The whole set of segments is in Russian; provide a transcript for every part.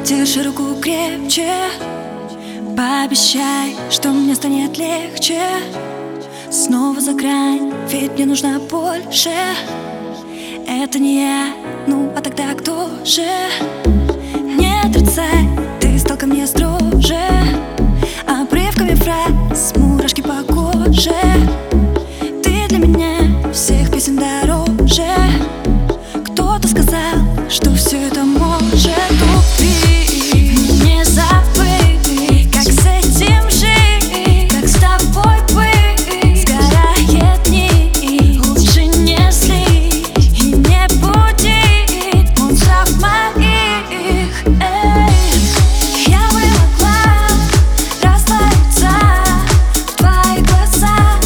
держи руку крепче. Пообещай, что мне станет легче. Снова за грань, ведь мне нужно больше. Это не я, ну а тогда кто же? Не отрицай, ты стал ко мне строже. Обрывками фраз, мурашки по коже. Ты для меня всех песен дороже. Кто-то сказал, что все это может убить. Не забыть, как с этим жить, как с тобой быть. Сгорает дни, лучше не злить и не будить монстров моих. Я бы могла раствориться в твоих глазах.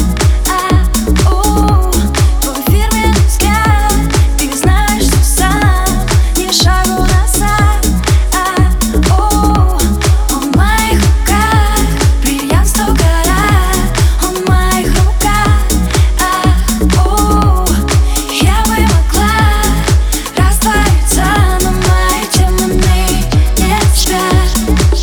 Твой фирменный взгляд, ты знаешь, что сам ни шагу назад. Он в моих руках, бриллиант 100 карат. Он в моих руках. Я бы могла раствориться, но мои темные не спят.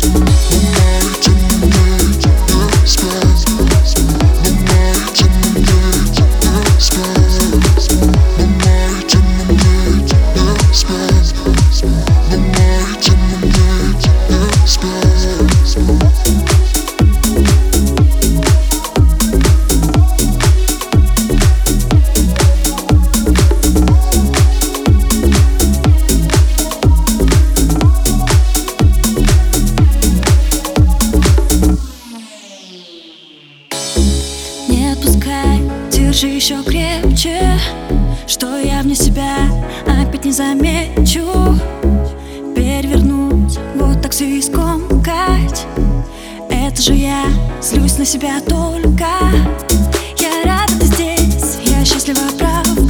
Не отпускай, держи еще крепче, что я вне себя опять не замечу. Перевернуть, вот так все искомкать. Это же я злюсь на себя только. Я рада, ты здесь, я счастлива, правда.